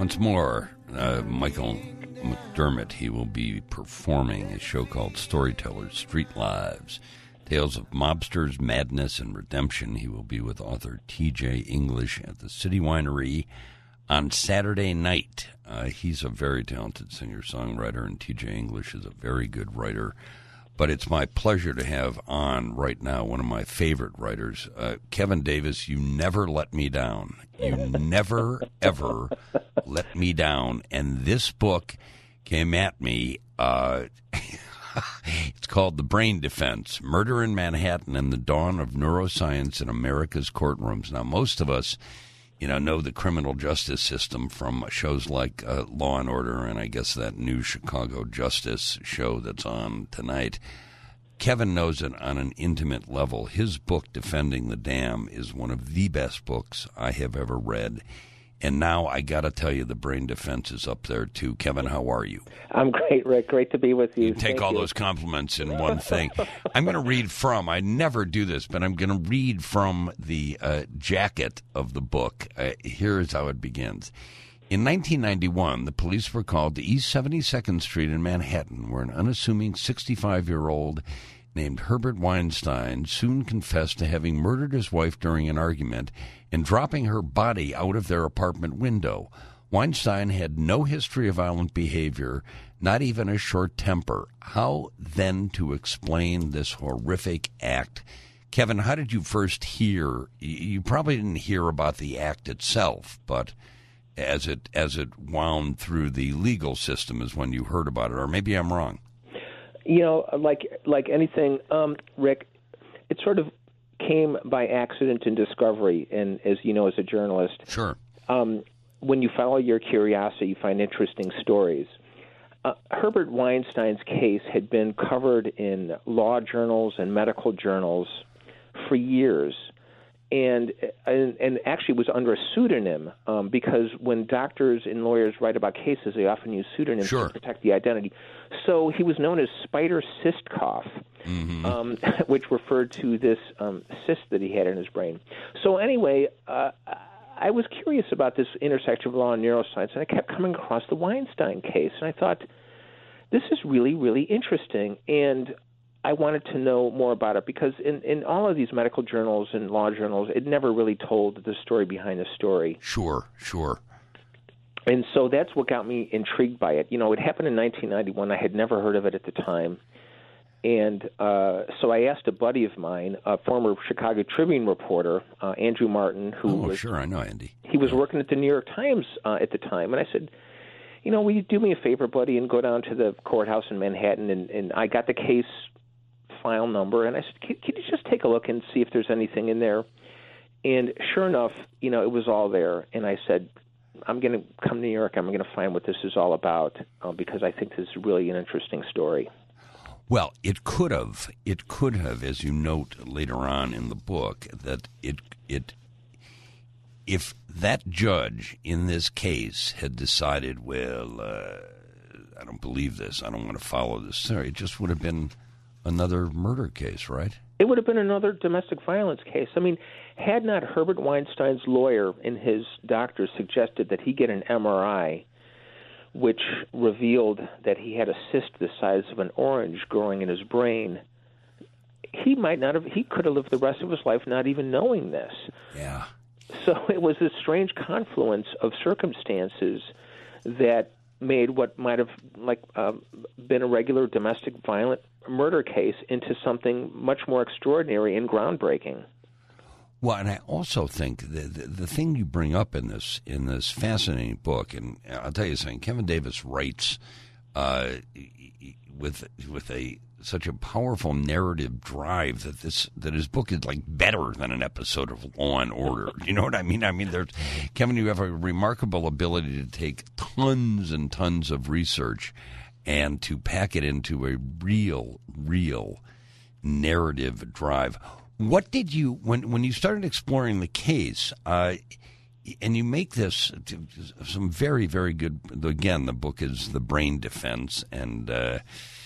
once more, Michael McDermott. He will be performing a show called Storytellers Street Lives, Tales of Mobsters, Madness, and Redemption. He will be with author T.J. English at the City Winery on Saturday night. He's a very talented singer-songwriter, and T.J. English is a very good writer. But it's my pleasure to have on right now one of my favorite writers, Kevin Davis. You never let me down. You never, ever let me down. And this book came at me. It's called The Brain Defense, Murder in Manhattan and the Dawn of Neuroscience in America's Courtrooms. Now, most of us, know the criminal justice system from shows like Law and Order and I guess that new Chicago Justice show that's on tonight. Kevin knows it on an intimate level. His book, Defending the Dam, is one of the best books I have ever read. And now I got to tell you, The Brain Defense is up there, too. Kevin, how are you? I'm great, Rick. Great to be with you. You take all those compliments in one thing. I'm going to read from, I never do this, but I'm going to read from the jacket of the book. Here's how it begins. In 1991, the police were called to East 72nd Street in Manhattan, where an unassuming 65-year-old named Herbert Weinstein soon confessed to having murdered his wife during an argument and dropping her body out of their apartment window. Weinstein had no history of violent behavior, not even a short temper. How then to explain this horrific act? Kevin, how did you first hear? You probably didn't hear about the act itself, but as it wound through the legal system is when you heard about it, or maybe I'm wrong. Like anything, Rick, it sort of came by accident and discovery. And as you know, as a journalist, sure, when you follow your curiosity, you find interesting stories. Herbert Weinstein's case had been covered in law journals and medical journals for years, and actually was under a pseudonym because when doctors and lawyers write about cases, they often use pseudonyms sure. to protect the identity. So he was known as Spider Sistkov, which referred to this cyst that he had in his brain. So anyway, I was curious about this intersection of law and neuroscience, and I kept coming across the Weinstein case, and I thought, this is really, really interesting, and I wanted to know more about it because in all of these medical journals and law journals, it never really told the story behind the story. Sure. And so that's what got me intrigued by it. It happened in 1991. I had never heard of it at the time. And so I asked a buddy of mine, a former Chicago Tribune reporter, Andrew Martin, who sure, I know Andy. He was working at the New York Times at the time. And I said, will you do me a favor, buddy, and go down to the courthouse in Manhattan? And I got the case file number, and I said, can you just take a look and see if there's anything in there? And sure enough, it was all there. And I said, I'm going to come to New York. I'm going to find what this is all about because I think this is really an interesting story. Well, it could have, as you note later on in the book, that if that judge in this case had decided, I don't believe this, I don't want to follow this story, it just would have been another murder case, right? It would have been another domestic violence case. I mean, had not Herbert Weinstein's lawyer and his doctor suggested that he get an MRI, which revealed that he had a cyst the size of an orange growing in his brain, he could have lived the rest of his life not even knowing this. Yeah. So it was a strange confluence of circumstances that made what might have been a regular domestic violent murder case into something much more extraordinary and groundbreaking. Well, and I also think the thing you bring up in this fascinating book, and I'll tell you something, Kevin Davis writes with such a powerful narrative drive that his book is like better than an episode of Law and Order. You know what I mean? Kevin, you have a remarkable ability to take tons and tons of research and to pack it into a real narrative drive. What did you, when you started exploring the case, and you make this some very, very good, again, the book is The Brain Defense, and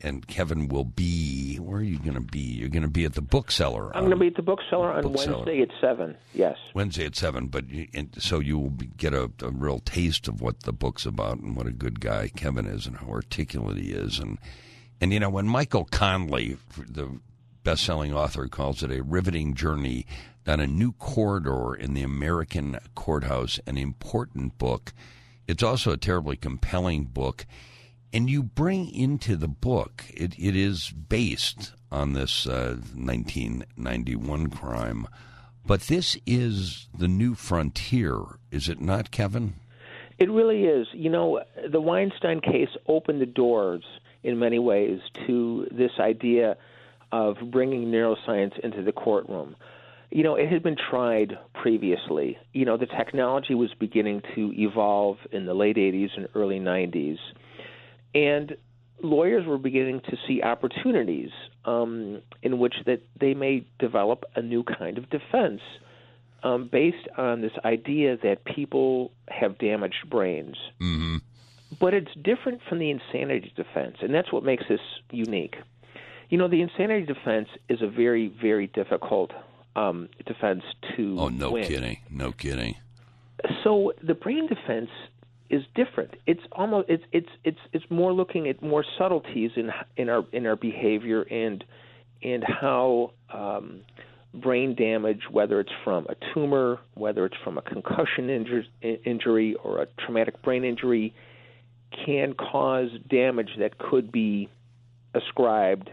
and Kevin will be, where are you going to be? You're going to be at the bookseller. I'm going to be at the bookseller on Wednesday at 7, yes. Wednesday at 7, so you will get a real taste of what the book's about and what a good guy Kevin is and how articulate he is. And when Michael Conley, the best-selling author, calls it a riveting journey down a new corridor in the American courthouse, an important book, it's also a terribly compelling book. And you bring into the book, it is based on this 1991 crime, but this is the new frontier, is it not, Kevin? It really is. The Weinstein case opened the doors in many ways to this idea of bringing neuroscience into the courtroom. It had been tried previously. The technology was beginning to evolve in the late 80s and early 90s. And lawyers were beginning to see opportunities in which that they may develop a new kind of defense based on this idea that people have damaged brains. Mm-hmm. But it's different from the insanity defense, and that's what makes this unique. The insanity defense is a very, very difficult defense to win. No kidding. So the brain defense is different. It's almost it's more looking at more subtleties in our behavior and how brain damage, whether it's from a tumor, whether it's from a concussion injury or a traumatic brain injury, can cause damage that could be ascribed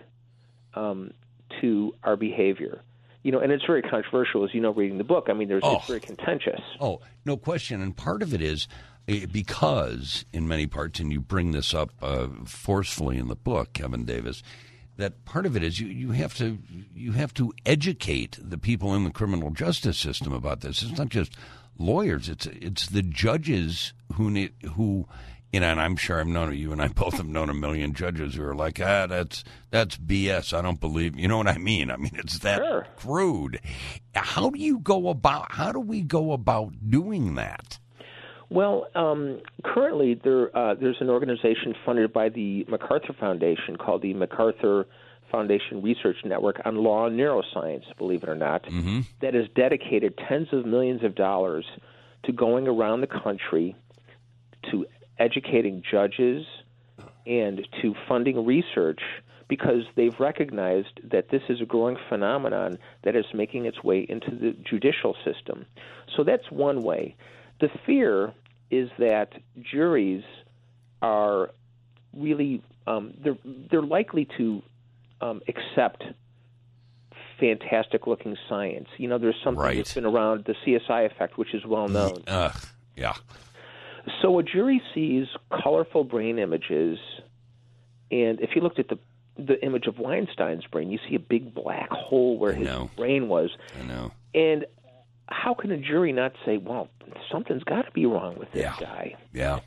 to our behavior. And it's very controversial, as reading the book. I mean, it's very contentious. Oh, no question. And part of it is because, in many parts, and you bring this up forcefully in the book, Kevin Davis, that part of it is you have to educate the people in the criminal justice system about this. It's not just lawyers; it's the judges who. And I'm sure you and I both have known a million judges who are like, that's BS. I don't believe. You know what I mean? I mean, it's that crude. How do we go about doing that? Well, currently there's an organization funded by the MacArthur Foundation called the MacArthur Foundation Research Network on Law and Neuroscience, believe it or not, mm-hmm. that has dedicated tens of millions of dollars to going around the country to educating judges and to funding research because they've recognized that this is a growing phenomenon that is making its way into the judicial system. So that's one way. The fear is that juries are really they're likely to accept fantastic-looking science. There's something that's been around, the CSI effect, which is well known. Yeah. So a jury sees colorful brain images, and if you looked at the image of Weinstein's brain, you see a big black hole where his brain was. I know. And how can a jury not say, well, something's got to be wrong with this guy? Yeah.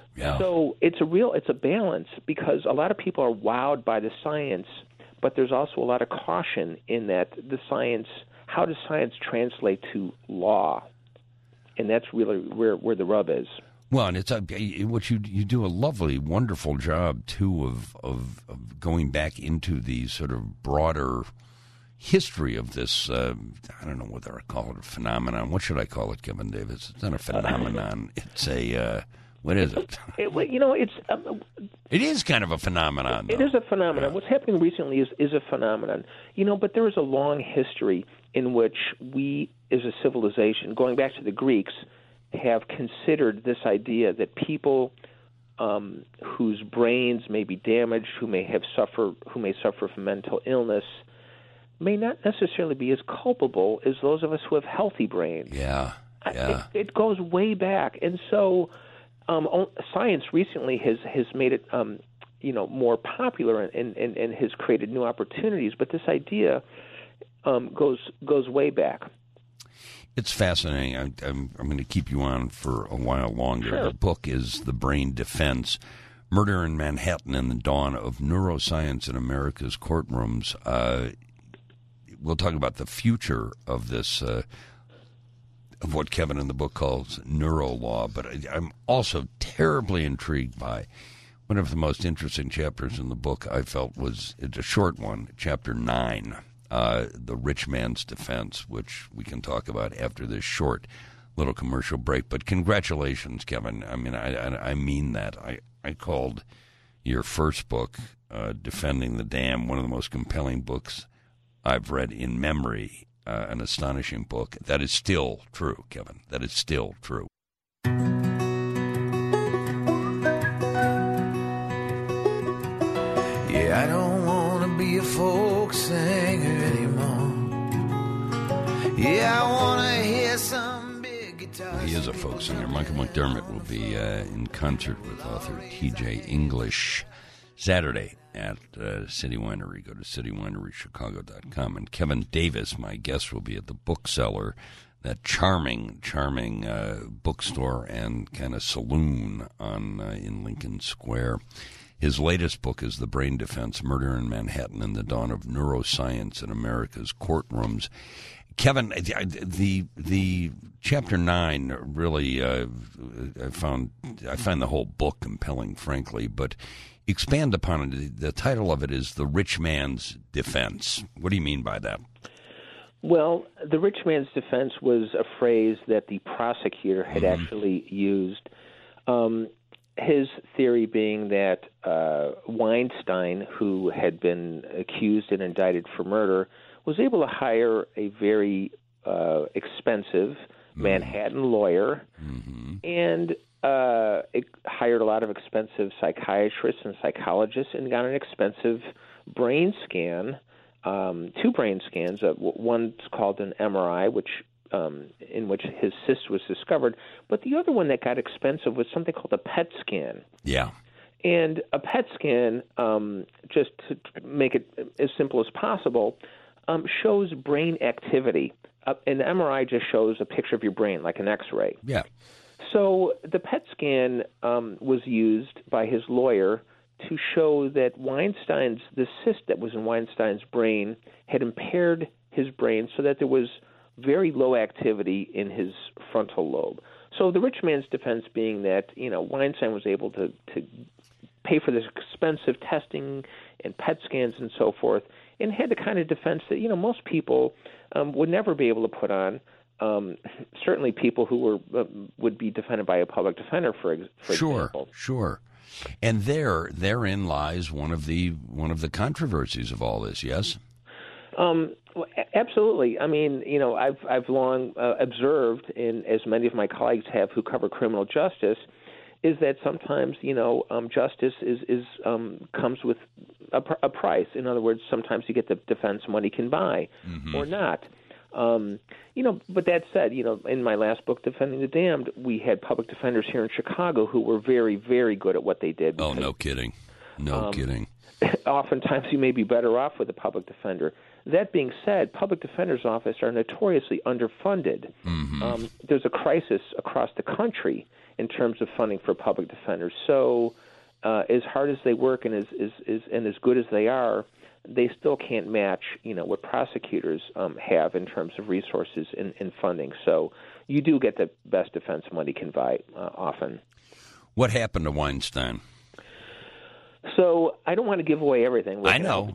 So it's a balance because a lot of people are wowed by the science, but there's also a lot of caution in that the science, how does science translate to law? And that's really where the rub is. Well, and it's what you do a lovely, wonderful job too of going back into the sort of broader history of this. I don't know whether I call it a phenomenon. What should I call it, Kevin Davis? It's not a phenomenon. It's a what is it? It is kind of a phenomenon. It is a phenomenon. What's happening recently is a phenomenon. But there is a long history in which we, as a civilization, going back to the Greeks, have considered this idea that people whose brains may be damaged, who may suffer from mental illness, may not necessarily be as culpable as those of us who have healthy brains. Yeah. It goes way back, and so science recently has made it more popular and has created new opportunities. But this idea goes way back. It's fascinating. I'm going to keep you on for a while longer. Sure. The book is The Brain Defense, Murder in Manhattan and the Dawn of Neuroscience in America's Courtrooms. We'll talk about the future of this, of what Kevin in the book calls neurolaw, but I'm also terribly intrigued by One of the most interesting chapters in the book, I felt, it's a short one, Chapter 9, The Rich Man's Defense, which we can talk about after this short little commercial break. But congratulations, Kevin. I mean, I mean that. I called your first book, Defending the Dam, one of the most compelling books I've read in memory, an astonishing book. That is still true, Kevin. That is still true. Yeah, I don't want to be a folk singer anymore. Yeah, I want to hear some big guitar. He is a folk singer. Michael McDermott will be in concert with author T.J. English Saturday at City Winery. Go to citywinerychicago.com. And Kevin Davis, my guest, will be at the Bookseller, that charming bookstore and kind of saloon in Lincoln Square. His latest book is The Brain Defense, Murder in Manhattan and the Dawn of Neuroscience in America's Courtrooms. Kevin, the Chapter 9 really, I find the whole book compelling, frankly, but expand upon it. The title of it is The Rich Man's Defense. What do you mean by that? Well, the rich man's defense was a phrase that the prosecutor had actually used. His theory being that Weinstein, who had been accused and indicted for murder, was able to hire a very expensive Manhattan lawyer and hired a lot of expensive psychiatrists and psychologists and got an expensive brain scan, 2 brain scans. One's called an MRI, in which his cyst was discovered, but the other one that got expensive was something called a PET scan. Yeah. And a PET scan, just to make it as simple as possible, shows brain activity. An MRI just shows a picture of your brain, like an X-ray. Yeah. So the PET scan was used by his lawyer to show that the cyst that was in Weinstein's brain had impaired his brain so that there was very low activity in his frontal lobe. So the rich man's defense being that, Weinstein was able to pay for this expensive testing and PET scans and so forth, and had the kind of defense that, most people would never be able to put on. Certainly people who would be defended by a public defender, for example. Sure. And therein lies one of the controversies of all this, yes? Well, absolutely. I mean, I've long observed, and as many of my colleagues have who cover criminal justice, is that sometimes justice comes with a price. In other words, sometimes you get the defense money can buy, or not. But that said, in my last book, Defending the Damned, we had public defenders here in Chicago who were very, very good at what they did. Oh, no kidding. No kidding. Oftentimes you may be better off with a public defender. That being said, public defenders' office are notoriously underfunded. There's a crisis across the country in terms of funding for public defenders. So as hard as they work and as good as they are, they still can't match, what prosecutors have in terms of resources and funding. So you do get the best defense money can buy often. What happened to Weinstein? So I don't want to give away everything. I know.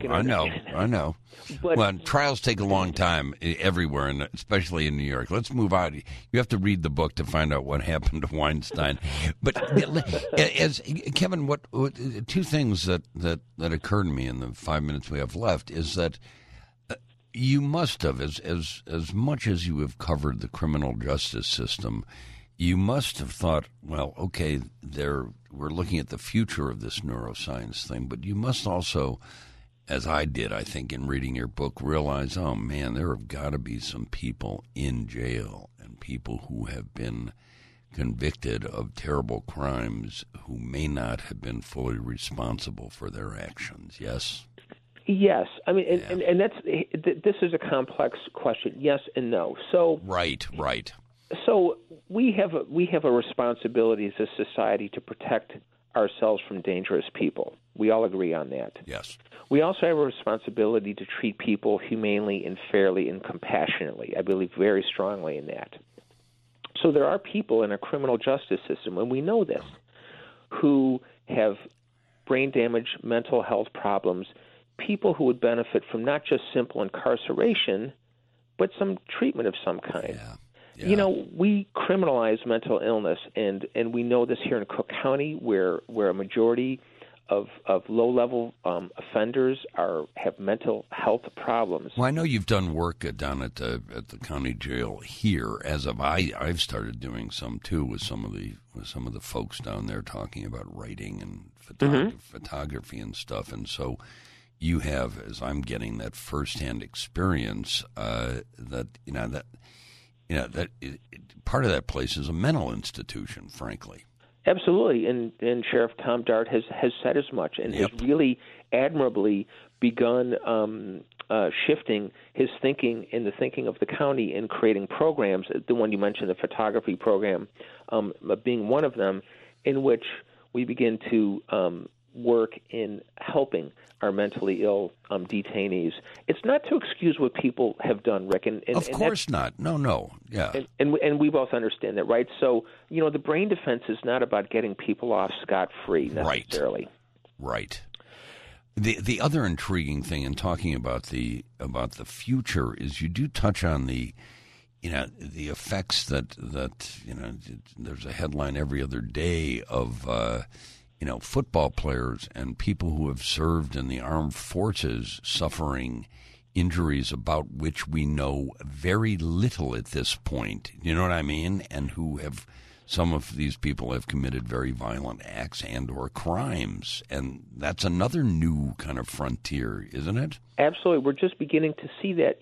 But trials take a long time everywhere, and especially in New York. Let's move on. You have to read the book to find out what happened to Weinstein. But as Kevin, what 2 things that occurred to me in the 5 minutes we have left is that you must have, as much as you have covered the criminal justice system, you must have thought, well, okay, we're looking at the future of this neuroscience thing, but you must also, as I did, I think, in reading your book, realize, oh, man, there have got to be some people in jail and people who have been convicted of terrible crimes who may not have been fully responsible for their actions, yes? Yes. I mean, and this is a complex question, yes and no. So Right. So we have a responsibility as a society to protect ourselves from dangerous people. We all agree on that. Yes. We also have a responsibility to treat people humanely and fairly and compassionately. I believe very strongly in that. So there are people in our criminal justice system, and we know this, who have brain damage, mental health problems, people who would benefit from not just simple incarceration, but some treatment of some kind. Yeah. You know, we criminalize mental illness, and we know this here in Cook County, where a majority of low-level offenders have mental health problems. Well, I know you've done work down at the county jail here. As of I've started doing some too with some of the folks down there talking about writing and photography and stuff. And so you have, as I'm getting that firsthand experience, that part of that place is a mental institution, frankly. Absolutely, and Sheriff Tom Dart has said as much, and has really admirably begun shifting his thinking and the thinking of the county in creating programs. The one you mentioned, the photography program, being one of them, in which we begin to work in helping our mentally ill detainees. It's not to excuse what people have done, Rick. And of course not. No. Yeah. And we both understand that, right? So, the brain defense is not about getting people off scot-free necessarily. Right. The other intriguing thing in talking about the future is you do touch on the effects that there's a headline every other day of football players and people who have served in the armed forces suffering injuries about which we know very little at this point. You know what I mean? And some of these people have committed very violent acts and or crimes. And that's another new kind of frontier, isn't it? Absolutely. We're just beginning to see that.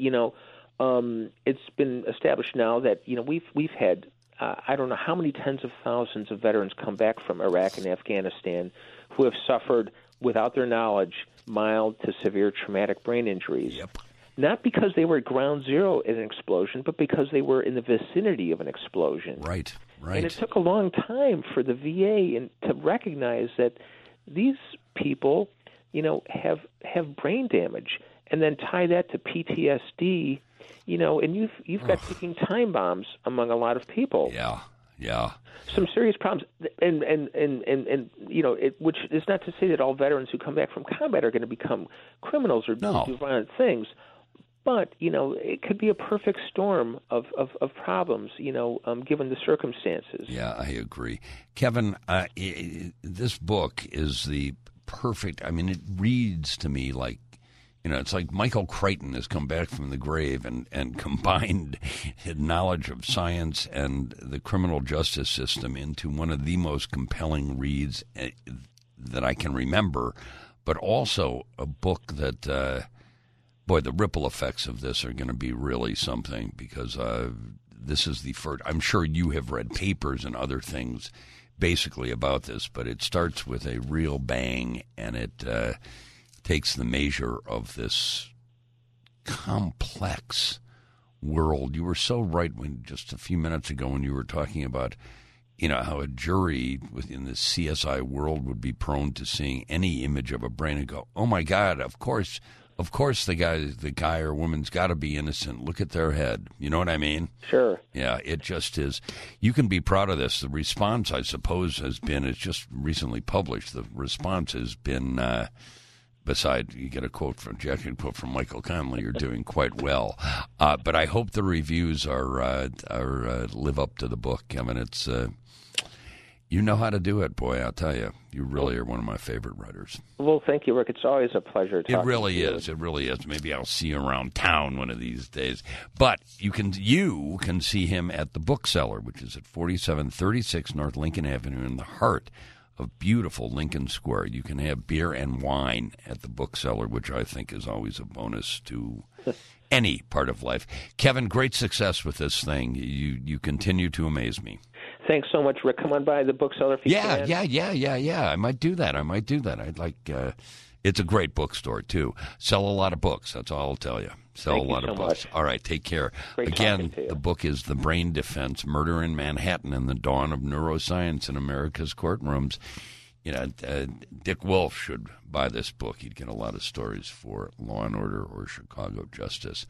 It's been established now that, we've had I don't know how many tens of thousands of veterans come back from Iraq and Afghanistan who have suffered, without their knowledge, mild to severe traumatic brain injuries. Yep. Not because they were at ground zero in an explosion, but because they were in the vicinity of an explosion. Right. And it took a long time for the VA to recognize that these people, have brain damage, and then tie that to PTSD. And you've got ticking time bombs among a lot of people. Yeah. Some serious problems, and which is not to say that all veterans who come back from combat are going to become criminals or do violent things, but it could be a perfect storm of problems, given the circumstances. Yeah, I agree, Kevin. This book is the perfect. I mean, it reads to me like. It's like Michael Crichton has come back from the grave and combined his knowledge of science and the criminal justice system into one of the most compelling reads that I can remember, but also a book that, the ripple effects of this are going to be really something because this is the first. I'm sure you have read papers and other things basically about this, but it starts with a real bang, and it takes the measure of this complex world. You were so right when just a few minutes ago when you were talking about, how a jury within the CSI world would be prone to seeing any image of a brain and go, "Oh my God, of course the guy or woman's got to be innocent. Look at their head." You know what I mean? Sure. Yeah, it just is. You can be proud of this. The response, I suppose, has been, it's just recently published. The response has been, beside, you get a quote from Michael Connelly, you're doing quite well. But I hope the reviews are live up to the book, Kevin. It's you know how to do it, boy. I'll tell you, you really are one of my favorite writers. Well, thank you, Rick. It's always a pleasure talking to you. It really is. It really is. Maybe I'll see you around town one of these days. But you can see him at the Bookseller, which is at 4736 North Lincoln Avenue in the heart of beautiful Lincoln Square. You can have beer and wine at the Bookseller, which I think is always a bonus to any part of life. Kevin, great success with this thing. You continue to amaze me. Thanks so much, Rick. Come on by the Bookseller if you can. Yeah. I might do that. I'd like. It's a great bookstore too. Sell a lot of books. That's all I'll tell you. Sell Thank a lot you of so books. much. All right, take care. Great Again, talking to you. the book is The Brain Defense: Murder in Manhattan and the Dawn of Neuroscience in America's Courtrooms. Dick Wolf should buy this book. He'd get a lot of stories for Law and Order or Chicago Justice.